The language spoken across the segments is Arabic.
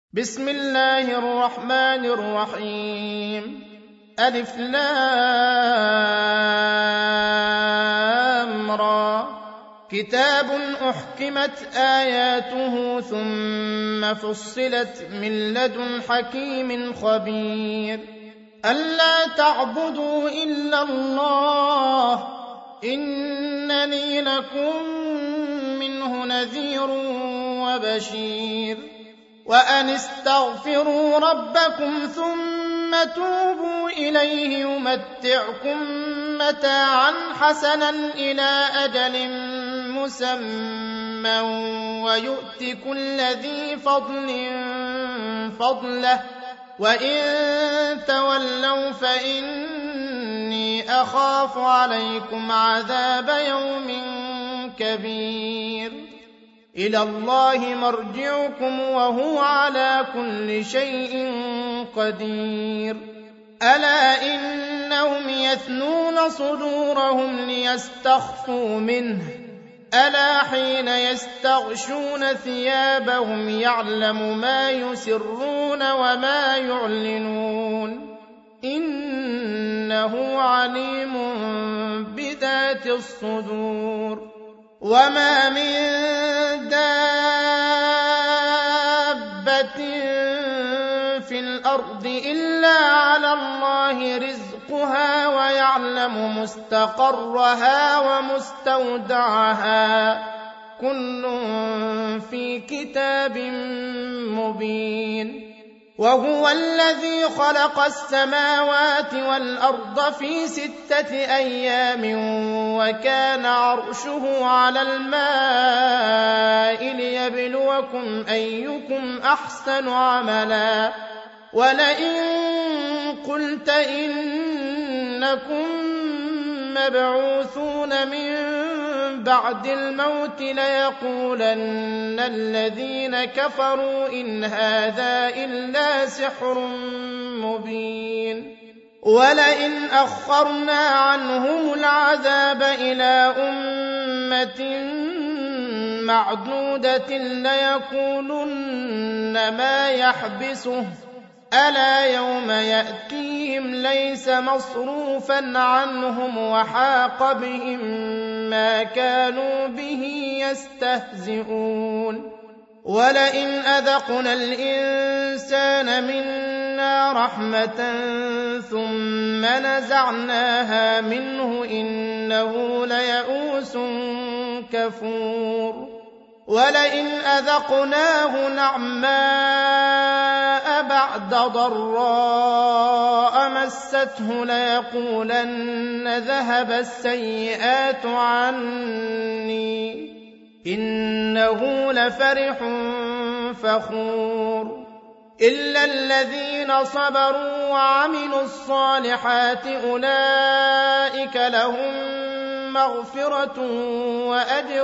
بسم الله الرحمن الرحيم ألف لام را كتاب أحكمت آياته ثم فصلت من لدن حكيم خبير ألا تعبدوا إلا الله إنني لكم منه نذير وبشير وأن استغفروا ربكم ثم توبوا إليه يمتعكم متاعا حسنا إلى أجل مسمى ويؤت كل ذي فضل فضله وإن تولوا فإني أخاف عليكم عذاب يوم كبير إلى الله مرجعكم وهو على كل شيء قدير ألا إنهم يثنون صدورهم ليستخفوا منه ألا حين يستغشون ثيابهم يعلم ما يسرون وما يعلنون إنه عليم بذات الصدور وما من دابة في الأرض إلا على الله رزقها ويعلم مستقرها ومستودعها كل في كتاب مبين وهو الذي خلق السماوات والأرض في 6 أيام وكان عرشه على الماء ليبلوكم أيكم أحسن عملا ولئن قلت إنكم مبعوثون من بعد الموت ليقولن الذين كفروا إن هذا إلا سحر مبين ولئن أخرنا عنهم العذاب إلى أمة معدودة ليقولن ما يحبسه ألا يوم يأتيهم ليس مصروفا عنهم وحاق بهم ما كانوا به يستهزئون ولئن أذقنا الإنسان منا رحمة ثم نزعناها منه إنه ليئوس كفور ولئن أذقناه نعماء بعد ضراء مسته ليقولن ذهب السيئات عني إنه لفرح فخور إلا الذين صبروا وعملوا الصالحات أولئك لهم مغفرة وأجر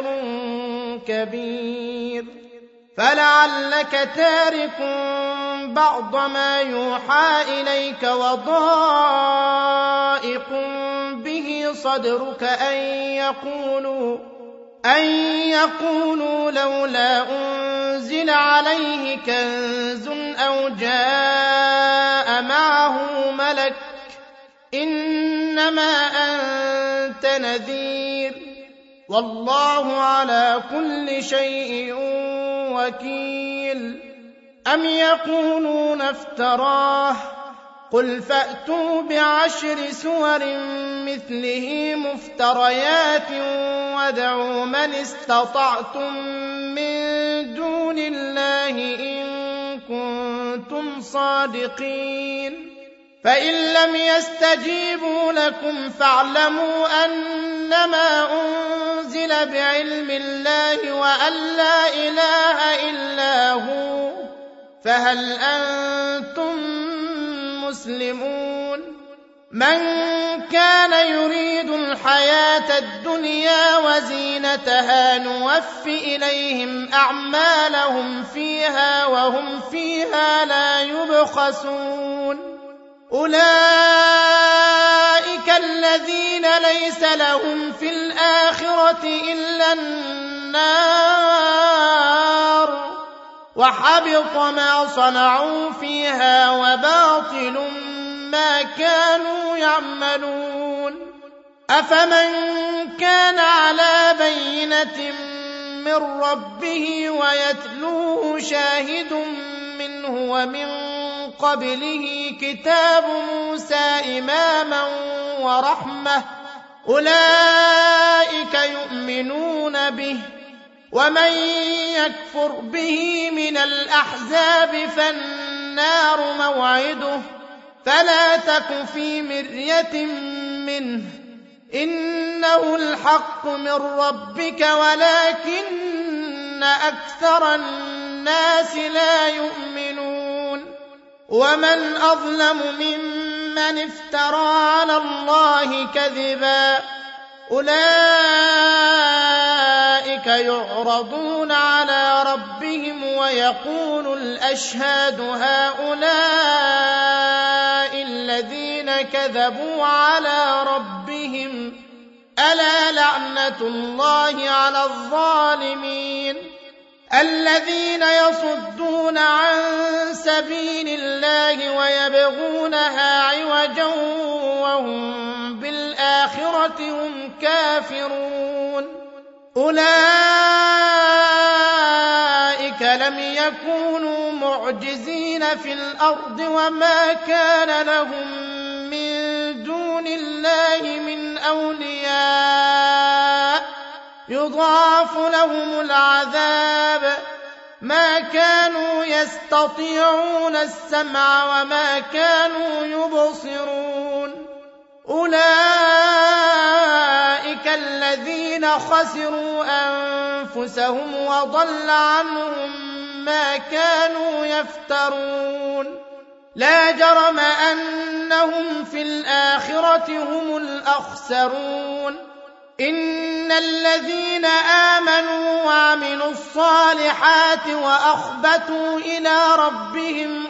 كبير فلعلك تارك بعض ما يوحى إليك وضائق به صدرك أن يقولوا لولا أنزل عليه كنز أو جاء معه ملك إنما أنت نذير والله على كل شيء وكيل أم يقولون افتراه قل فأتوا ب10 سور مثله مفتريات وادعوا من استطعتم من دون الله إن كنتم صادقين فإن لم يستجيبوا لكم فاعلموا أنما أنزل بعلم الله وأن لا إله إلا هو فهل أنتم مسلمون من كان يريد الحياة الدنيا وزينتها نوف إليهم أعمالهم فيها وهم فيها لا يبخسون أولئك الذين ليس لهم في الآخرة إلا النار وحبط ما صنعوا فيها وباطل ما كانوا يعملون أفمن كان على بينة من ربه ويتلوه شاهد منه ومن قبله كتاب موسى إماما ورحمة أولئك يؤمنون به ومن يكفر به من الأحزاب فالنار موعده فلا تك في مرية منه إنه الحق من ربك ولكن أكثر الناس لا يؤمنون ومن أظلم ممن افترى على الله كذبا أولئك يعرضون على ربهم ويقول الأشهاد هؤلاء الذين كذبوا على ربهم ألا لعنة الله على الظالمين الذين يصدون عن سبيل الله ويبغونها عوجا وهم بالآخرة هم كافرون أولئك لم يكونوا معجزين في الأرض وما كان لهم من دون الله من أولياء يضاعف لهم العذاب ما كانوا يستطيعون السمع وما كانوا يبصرون أولئك الذين خسروا أنفسهم وضل عنهم ما كانوا يفترون لا جرم أنهم في الآخرة هم الأخسرون إن الذين آمنوا وعملوا الصالحات وأخبتوا إلى ربهم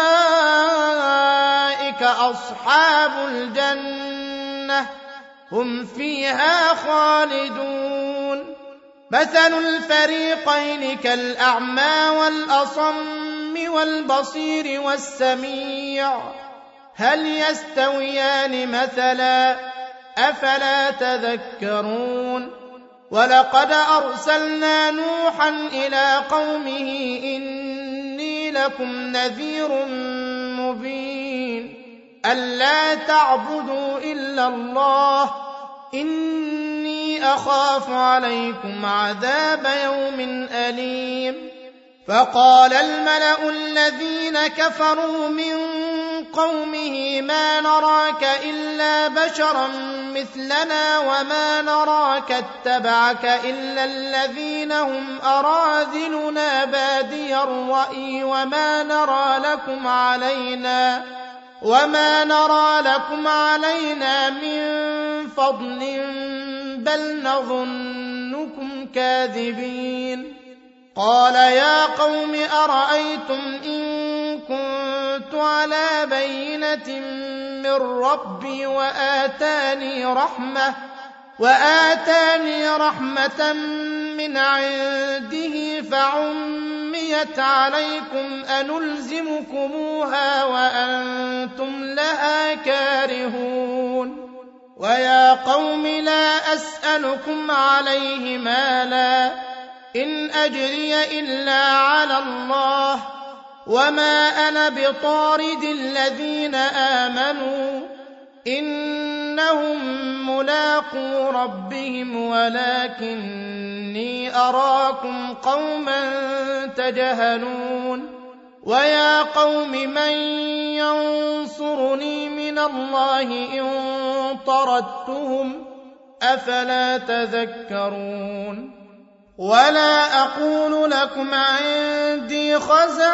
أولئك أصحاب الجنة هم فيها خالدون مثل الفريقين كالأعمى والأصم والبصير والسميع هل يستويان مثلا أفلا تذكرون ولقد أرسلنا نوحا إلى قومه إني لكم نذير مبين ألا تعبدوا إلا الله إني أخاف عليكم عذاب يوم أليم فقال الملأ الذين كفروا من قومه ما نراك إلا بشرا مثلنا وما نراك اتبعك إلا الذين هم أراذلنا بادي الرأي وما نرى لكم علينا من فضل بل نظنكم كاذبين قال يا قوم أرأيتم إن كنت على بينة من ربي وآتاني رحمة من عنده فعميت عليكم أنلزمكموها وأنتم لها كارهون ويا قوم لا أسألكم عليه مالا إن أجري إلا على الله وما أنا بطارد الذين آمنوا إنهم ملاقو ربهم ولكني أراكم قوما تجهلون ويا قوم من ينصرني من الله إن طردتهم أفلا تذكرون ولا أقول لكم عندي خزائن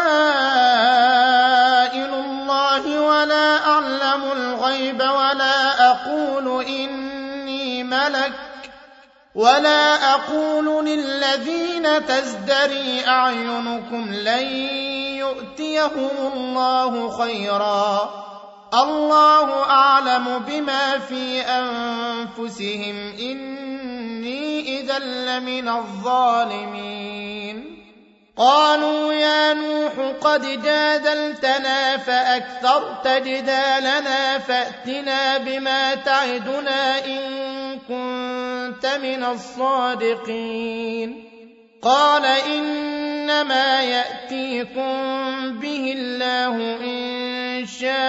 الله ولا أعلم الغيب ولا أقول إني ملك ولا أقول للذين تزدري أعينكم لن يؤتيهم الله خيرا الله أعلم بما في أنفسهم إني إذا لمن الظالمين قالوا يا نوح قد جادلتنا فأكثرت جدالنا فأتنا بما تعدنا إن كنت من الصادقين. قال إنما يأتيكم به الله إن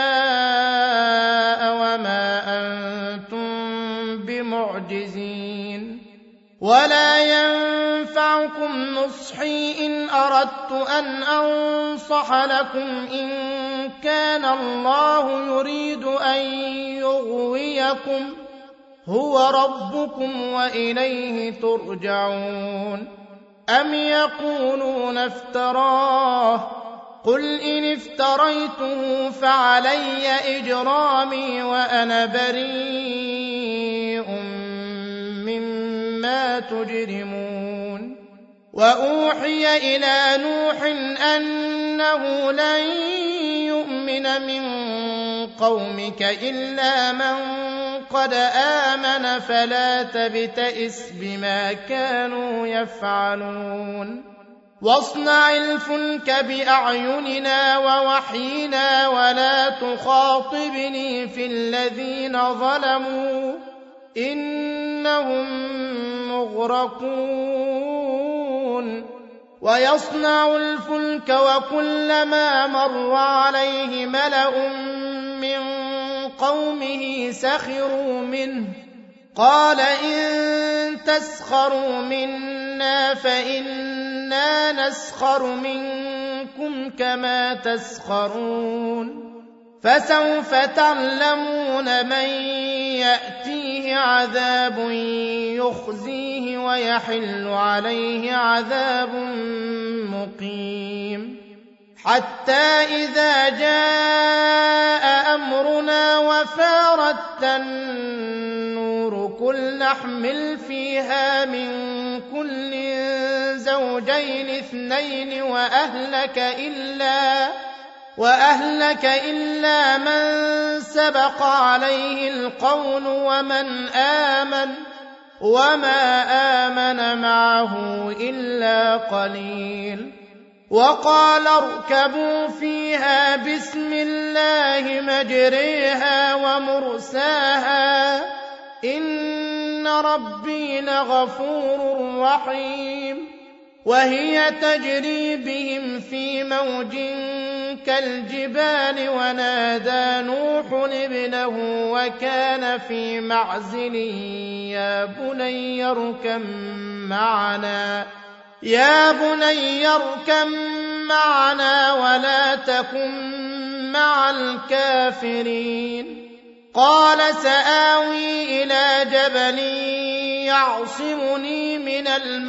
شاء وما أنتم بمعجزين ولا ينفعكم نصحي إن أردت أن أنصح لكم إن كان الله يريد أن يغويكم هو ربكم وإليه ترجعون. أم يقولون افتراه قل إن افتريته فعلي إجرامي وأنا بريء مما تجرمون. وأوحي إلى نوح أنه لن يؤمن من قومك إلا من قد آمن فلا تبتئس بما كانوا يفعلون. واصنع الفلك بأعيننا ووحينا ولا تخاطبني في الذين ظلموا إنهم مغرقون. ويصنع الفلك وكلما مر عليه ملأ من قومه سخروا منه قال إن تسخروا منا فإنا نسخر منكم كما تسخرون. فسوف تعلمون من يأتيه عذاب يخزيه ويحل عليه عذاب مقيم. حتى إذا جاء أمرنا وفارت النور قل نحمل فيها من كل زوجين اثنين وأهلك إلا من سبق عليه القول ومن آمن وما آمن معه إلا قليل. وقال اركبوا فيها بسم الله مجريها ومرساها إن ربي لغفور رحيم. وهي تجري بهم في موج كالجبال ونادى نوح ابنه وكان في معزل يا بني اركب معنا ولا تكن مع الكافرين. قال سآوي إلى جبل يعصمني من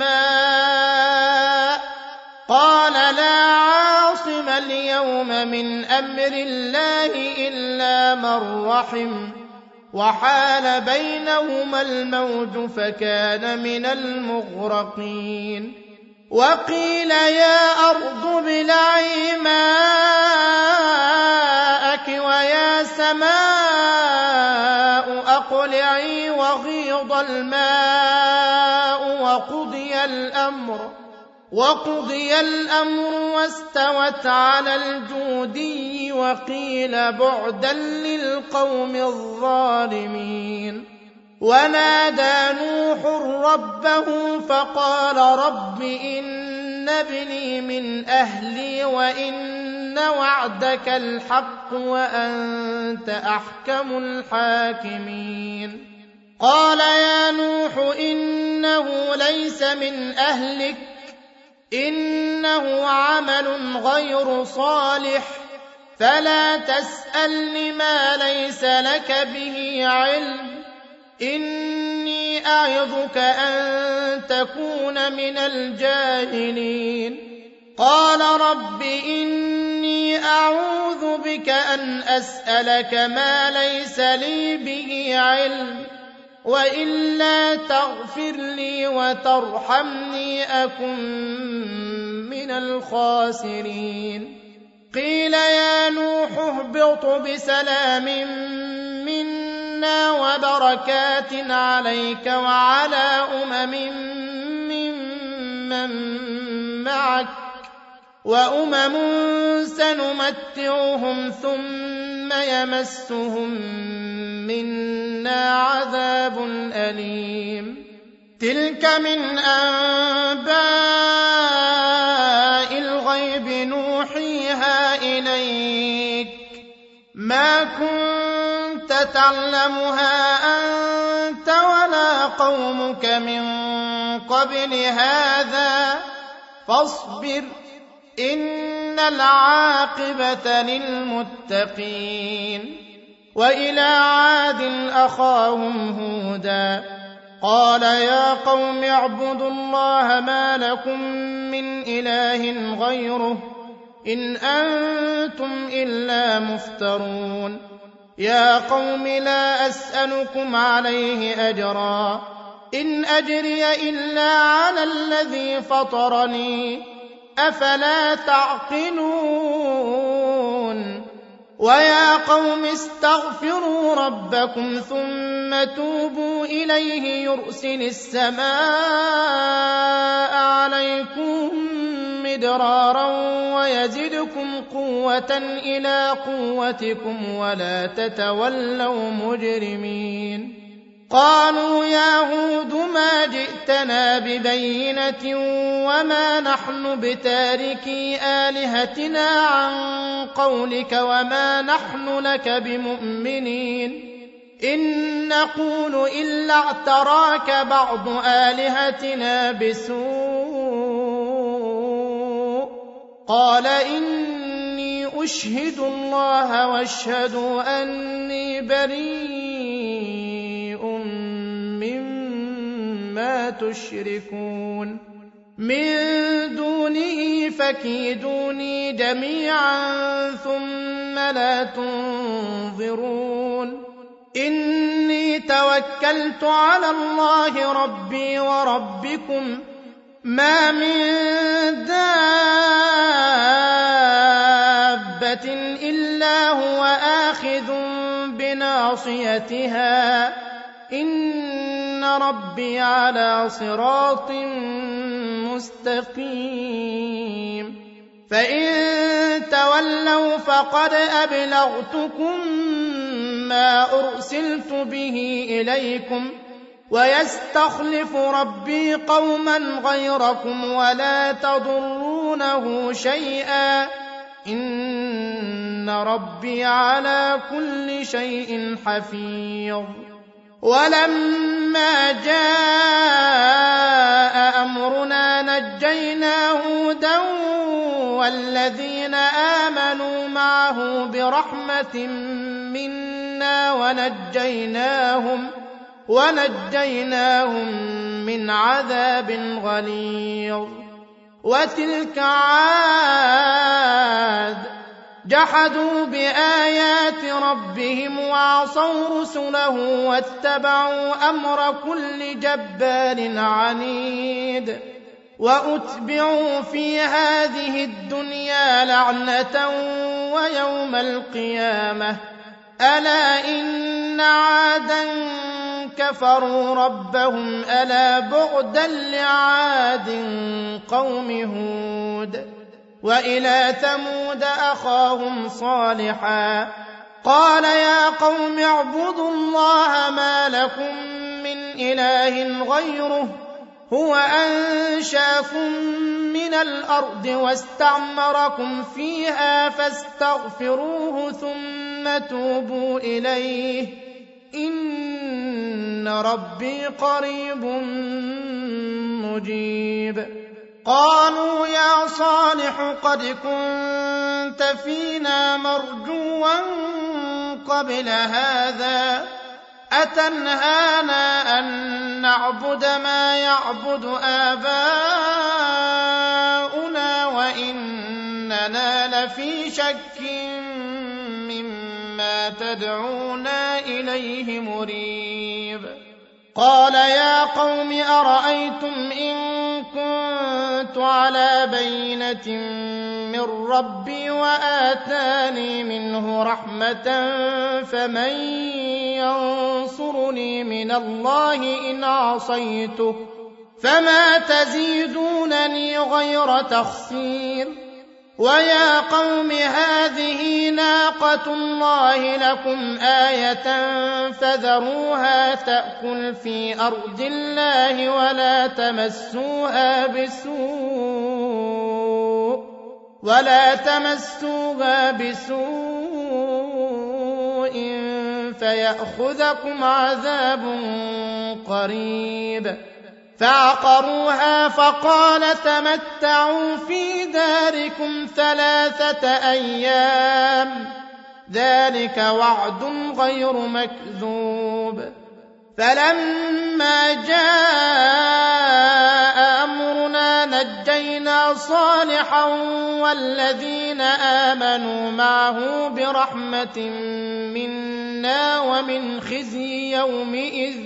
الماء قال لا عاصم اليوم من أمر الله إلا من رحم وحال بينهما الموج فكان من المغرقين. وقيل يا أرض ابلعي ماءك ويا سماء أقلعي وغيض الماء وقضي الأمر واستوت على الجودي وقيل بعدا للقوم الظالمين. ونادى نوح ربه فقال رب إن ابني من أهلي وإن وعدك الحق وأنت أحكم الحاكمين. قال يا نوح إنه ليس من أهلك إنه عمل غير صالح فلا تسألني ما ليس لك به علم إني أعظك أن تكون من الجاهلين. قال رب إني أعوذ بك أن أسألك ما ليس لي به علم وإلا تغفر لي وترحمني أكن من الخاسرين. قيل يا نوح اهبط بسلام منا وبركات عليك وعلى أمم ممن معك وأمم سنمتعهم ثم يمسهم منا عذاب أليم تلك من أنباء الغيب نوحيها إليك ما كنت تعلمها أنت ولا قومك من قبل هذا فاصبر إن العاقبة للمتقين وإلى عاد أخاهم هودا قال يا قوم اعبدوا الله ما لكم من إله غيره إن أنتم إلا مفترون يا قوم لا أسألكم عليه أجرا إن أجري إلا على الذي فطرني أفلا تعقلون ويا قوم استغفروا ربكم ثم توبوا إليه يرسل السماء عليكم مدرارا ويزدكم قوة إلى قوتكم ولا تتولوا مجرمين قالوا يا هود ما جئتنا ببينة وما نحن بتاركي آلهتنا عن قولك وما نحن لك بمؤمنين إن نقول إلا اعتراك بعض آلهتنا بسوء قال إني أشهد الله واشهدوا أني بريء مما تشركون من دونه فكيدوني جميعا ثم لا تنظرون إني توكلت على الله ربي وربكم ما من دابة إلا هو آخذ بناصيتها إن ربي على صراط مستقيم فإن تولوا فقد أبلغتكم ما أرسلت به إليكم ويستخلف ربي قوما غيركم ولا تضرونه شيئا إن ربي على كل شيء حفيظ ولما جاء أمرنا نجينا هودا والذين آمنوا معه برحمة منا ونجيناهم من عذاب غليظ وتلك عاد جحدوا بآيات ربهم وعصوا رسله واتبعوا أمر كل جبار عنيد وأتبعوا في هذه الدنيا لعنة ويوم القيامة ألا إن عادا كفروا ربهم ألا بعدا لعاد قوم هود وإلى ثمود أخاهم صالحا قال يا قوم اعبدوا الله ما لكم من إله غيره هو أنشاكم من الأرض واستعمركم فيها فاستغفروه ثم توبوا إليه إن ربي قريب مجيب قالوا يا صالح قد كنت فينا مرجوا قبل هذا أتنهانا أن نعبد ما يعبد آباؤنا وإننا لفي شك مما تدعونا إليه مريب قال يا قوم أرأيتم إن كنت على بينة من ربي وآتاني منه رحمة فمن ينصرني من الله إن عصيته فما تزيدونني غير تخسير ويا قوم هذه ناقة الله لكم آية فذروها تأكل في أرض الله ولا تمسوها بسوء فيأخذكم عذاب قريب. فعقروها فقال تمتعوا في داركم 3 أيام ذلك وعد غير مكذوب. فلما جاء أمرنا نجينا صالحا والذين آمنوا معه برحمة منا ومن خزي يومئذ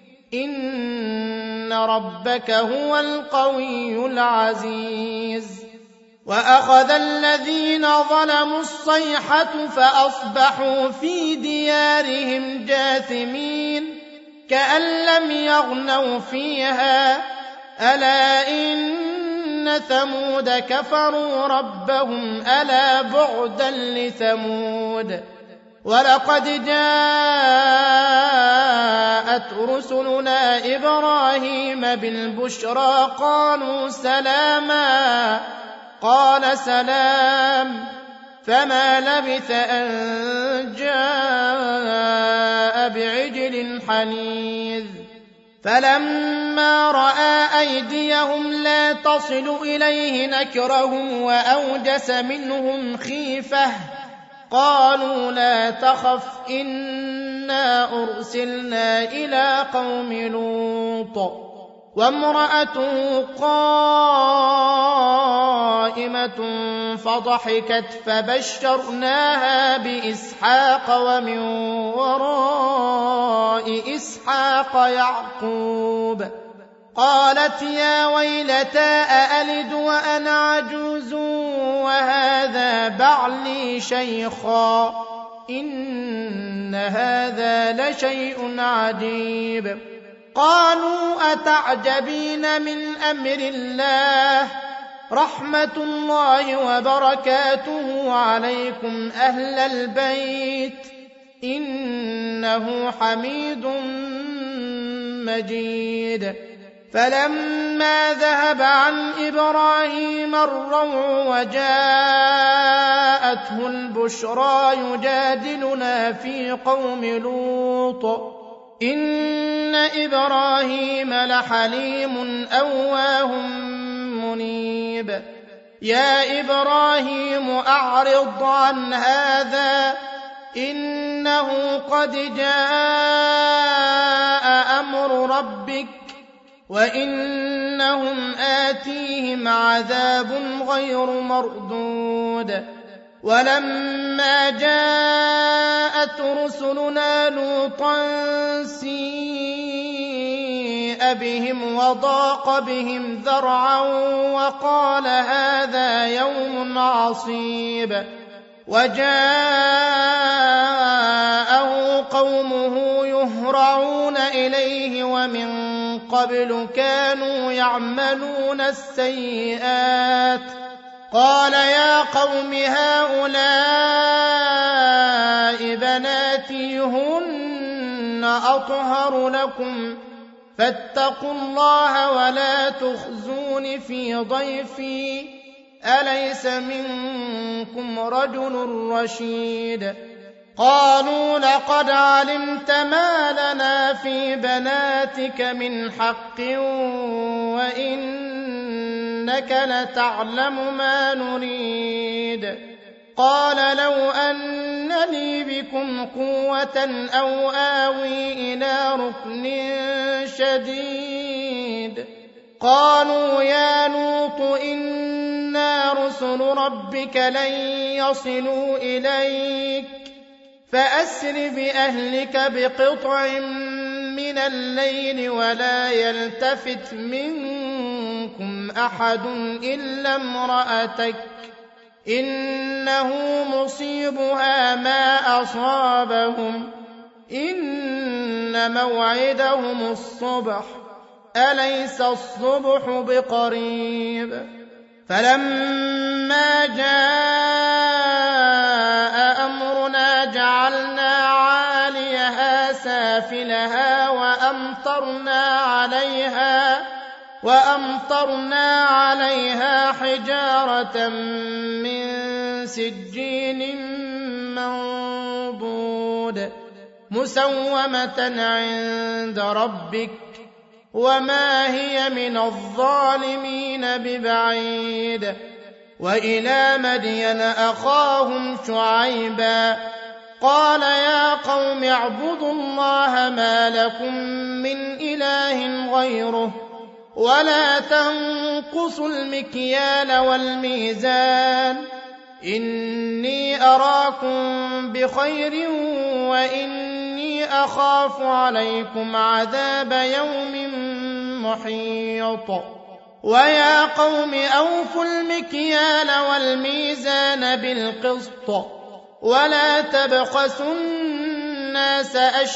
إن ربك هو القوي العزيز. وأخذ الذين ظلموا الصيحة فأصبحوا في ديارهم جاثمين كأن لم يغنوا فيها ألا إن ثمود كفروا ربهم ألا بعدا لثمود. ولقد جاءت رسلنا إبراهيم بالبشرى قالوا سلاما قال سلام فما لبث أن جاء بعجل حنيذ. فلما رأى أيديهم لا تصل إليه نكرهم وأوجس منهم خيفة قالوا لا تخف إنا أرسلنا إلى قوم لوط وامرأته قائمة فضحكت فبشرناها بإسحاق ومن وراء إسحاق يعقوب. قالت يا ويلتى أألد وأنا عجوز وهذا بعلي شيخا إن هذا لشيء عجيب. قالوا أتعجبين من أمر الله رحمة الله وبركاته عليكم أهل البيت إنه حميد مجيد. فلما ذهب عن إبراهيم الروع وجاءته البشرى يجادلنا في قوم لوط إن إبراهيم لحليم أواه منيب. يا إبراهيم أعرض عن هذا إنه قد جاء أمر ربك وإنهم آتيهم عذاب غير مردود. ولما جاءت رسلنا لوطا سيء بهم وضاق بهم ذرعا وقال هذا يوم عصيب. وجاءه قومه يهرعون إليه ومن قبل كانوا يعملون السيئات قال يا قوم هؤلاء بناتي هن أطهر لكم فاتقوا الله ولا تخزون في ضيفي أليس منكم رجل رشيد. قالوا لقد علمت ما لنا في بناتك من حق وإنك لتعلم ما نريد. قال لو أن لي بكم قوة أو آوي إلى ركن شديد. قالوا يا لوط إنا رسل ربك لن يصلوا إليك فأسر بأهلك بقطع من الليل ولا يلتفت منكم أحد إلا امرأتك إنه مصيبها ما أصابهم إن موعدهم الصبح أليس الصبح بقريب. فلما ولما جاء أمرنا جعلنا عاليها سافلها وأمطرنا عليها حجارة من سجيل منضود مسومة عند ربك وما هي من الظالمين ببعيد. وإلى مدين أخاهم شعيبا قال يا قوم اعبدوا الله ما لكم من إله غيره ولا تنقصوا المكيال والميزان إني أراكم بخير وإني أخاف عليكم عذاب يوم محيط. ويا قوم أوفوا المكيال والميزان بالقسط ولا تبخسوا الناس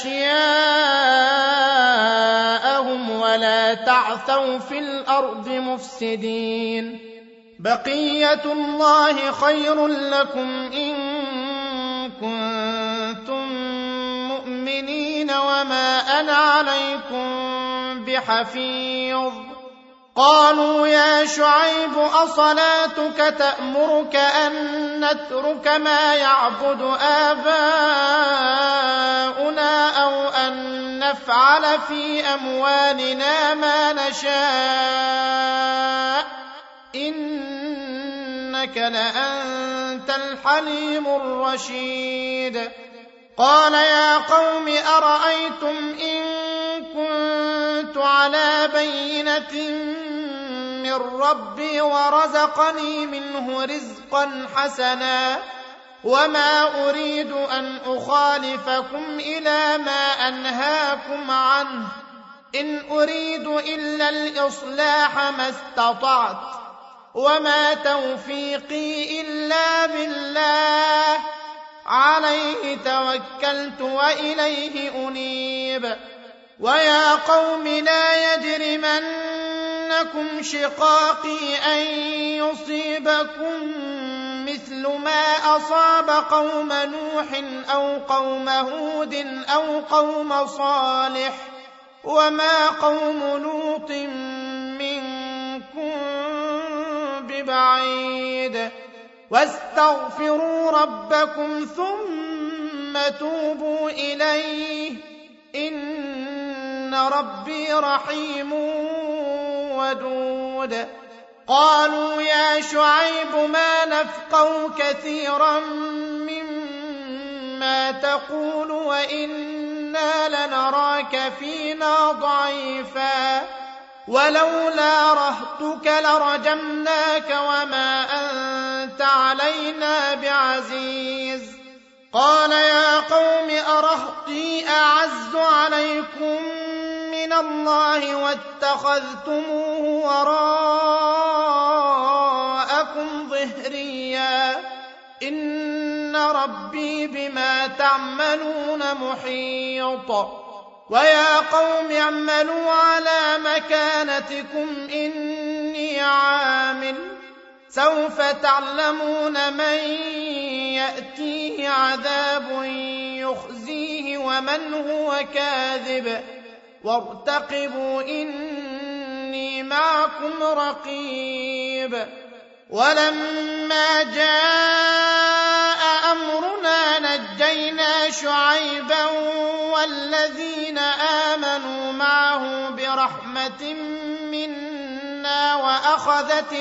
أشياءهم ولا تعثوا في الأرض مفسدين. بقية الله خير لكم إن كنتم مؤمنين وما أنا عليكم بحفيظ. قالوا يا شعيب أصلاتك تأمرك أن نترك ما يعبد آباؤنا أو أن نفعل في أموالنا ما نشاء إنك لأنت الحليم الرشيد. قال يا قوم أرأيتم إن كنت على بينة من ربي ورزقني منه رزقا حسنا وما أريد أن أخالفكم إلى ما أنهاكم عنه إن أريد إلا الإصلاح ما استطعت وما توفيقي إلا بالله عليه توكلت وإليه أنيب. ويا قوم لا يجرمنكم شقاقي أن يصيبكم مثل ما أصاب قوم نوح أو قوم هود أو قوم صالح وما قوم لوط منكم ببعيد. واستغفروا ربكم ثم توبوا إليه إن ربي رحيم ودود. قالوا يا شعيب ما نفقه كثيرا مما تقول وإنا لنراك فينا ضعيفا ولولا رهطك لرجمناك وما أنت علينا بعزيز. قال يا قوم أرهطي أعز عليكم من الله واتخذتموه وراءكم ظهريا إن ربي بما تعملون محيط. ويا قوم اعملوا على مكانتكم إني عامل سوف تعلمون من يأتيه عذاب يخزيه ومن هو كاذب وارتقبوا إني معكم رقيب. ولما جاء أمرنا نجينا شعيبا والذين آمنوا معه برحمة منا وأخذت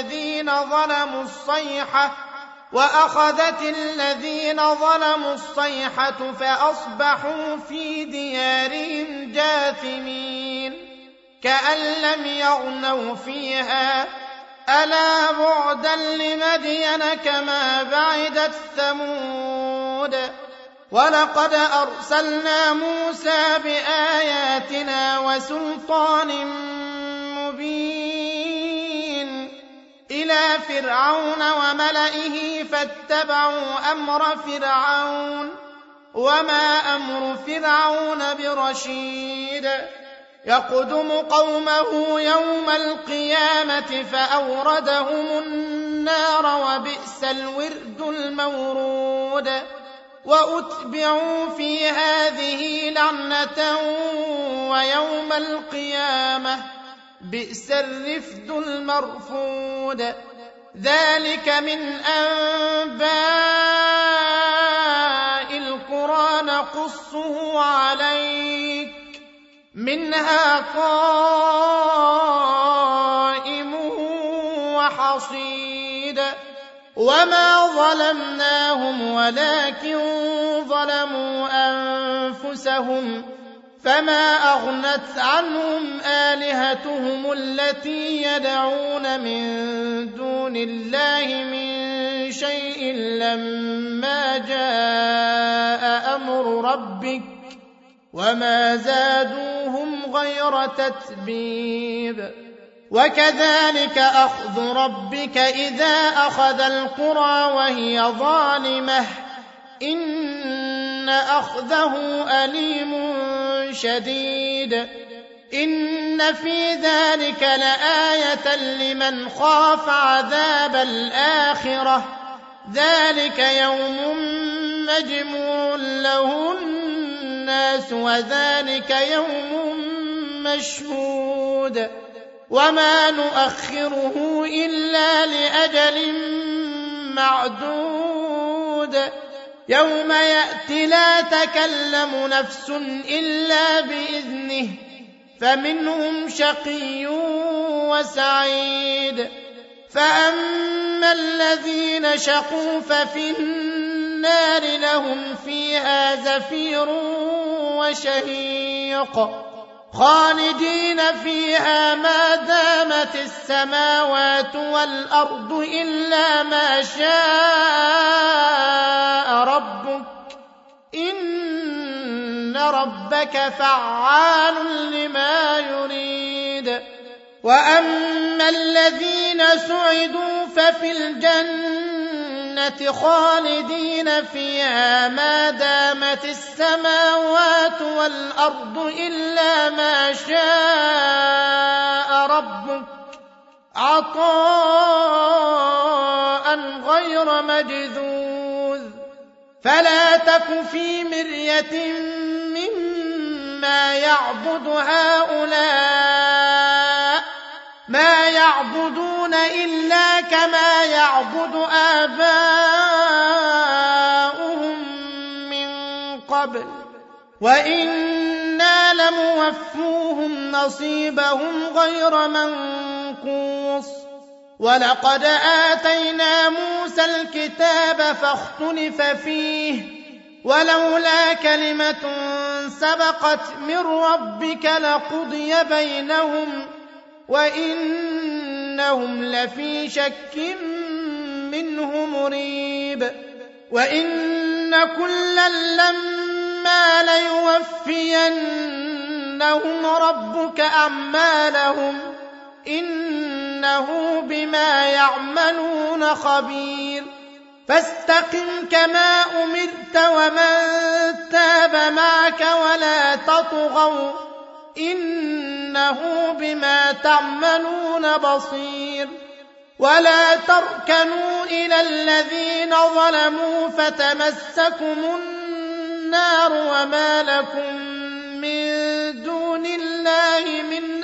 الذين ظلموا الصيحة فأصبحوا في ديارهم جاثمين كأن لم يغنوا فيها ألا بعدا لمدين كما بعدت ثمود. ولقد أرسلنا موسى بآياتنا وسلطان مبين إلى فرعون وملئه فاتبعوا أمر فرعون وما أمر فرعون برشيد. يقدم قومه يوم القيامة فأوردهم النار وبئس الورد المورود وأتبعوا في هذه لعنة ويوم القيامة بئس الرفد المرفود ذلك من أنباء القرى نقصه عليك منها قائم وحصيد وما ظلمناهم ولكن ظلموا أنفسهم فما أغنت عنهم آلهتهم التي يدعون من دون الله من شيء لما جاء أمر ربك وما زادوهم غير تتبيب وكذلك أخذ ربك إذا أخذ القرى وهي ظالمة إن أخذه أليم شديد إن في ذلك لآية لمن خاف عذاب الآخرة ذلك يوم مجموع له الناس وذلك يوم مشهود وما نؤخره إلا لأجل معدود يوم يأتي لا تكلم نفس إلا بإذنه فمنهم شقي وسعيد فأما الذين شقوا ففي النار لهم فيها زفير وشهيق خالدين فيها ما دامت السماوات والأرض إلا ما شاء ربك إن ربك فعال لما يريد وأما الذين سعدوا ففي الجنة خالدين فيها ما دامت السماوات والأرض إلا ما شاء ربك عطاء غير مجذوذ فلا تك في مرية مما يعبد هؤلاء ما يعبدون إلا كما يعبد آباؤهم من قبل وإنا لموفوهم نصيبهم غير منقوص ولقد آتينا موسى الكتاب فاختلف فيه ولولا كلمة سبقت من ربك لقضي بينهم وإنهم لفي شك منه مريب وإن كلا لما ليوفينهم ربك أعمالهم إنه بما يعملون خبير فاستقم كما أمرت ومن تاب معك ولا تطغوا إنه بما تعملون بصير ولا تركنوا إلى الذين ظلموا فتمسكم النار وما لكم من دون الله من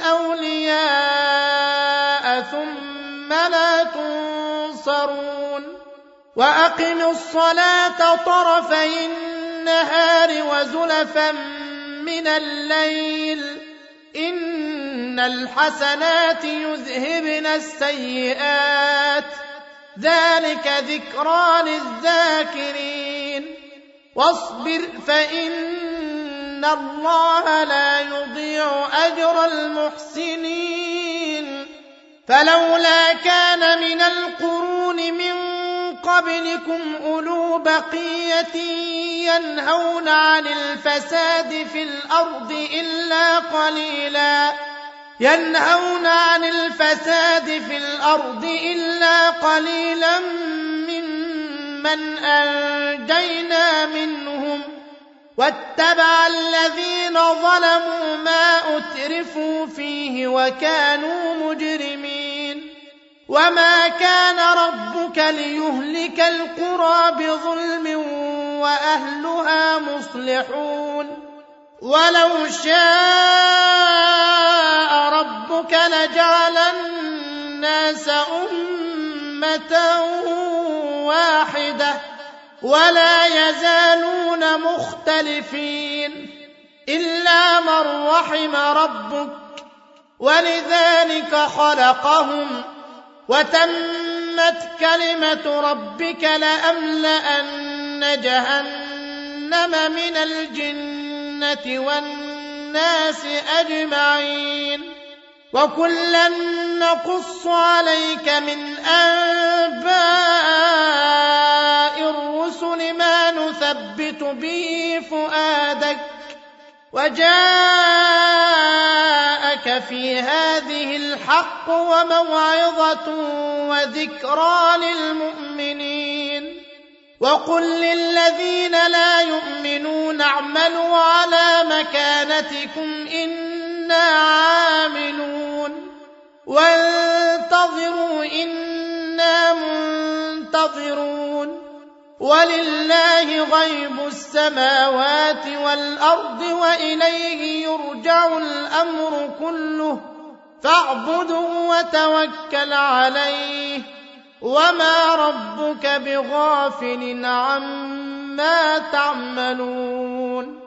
أولياء ثم لا تنصرون وأقموا الصلاة طرفي النهار وزلفا من الليل إن الحسنات يذهبن السيئات ذلك ذكرى للذاكرين واصبر فإن الله لا يضيع أجر المحسنين فلولا كان من القرون من قبلكم أولو بقية ينهون عن الفساد في الأرض إلا قليلا ممن أنجينا منهم واتبع الذين ظلموا ما أترفوا فيه وكانوا مجرمين وما كان ربك ليهلك القرى بظلم وأهلها مصلحون ولو شاء ربك لجعل الناس أمة واحدة ولا يزالون مختلفين إلا من رحم ربك ولذلك خلقهم وتمت كلمة ربك لأملأن جهنم من الجنة والناس أجمعين وكلا نقص عليك من أنباء الرسل ما نثبت به فؤادك وجاءك في هذه الحق وموعظة وذكرى للمؤمنين وقل للذين لا يؤمنون اعملوا على مكانتكم إنا عاملون وانتظروا إنا منتظرون ولله غيب السماوات والأرض وإليه يرجع الأمر كله فاعبده وتوكل عليه وما ربك بغافل عما تعملون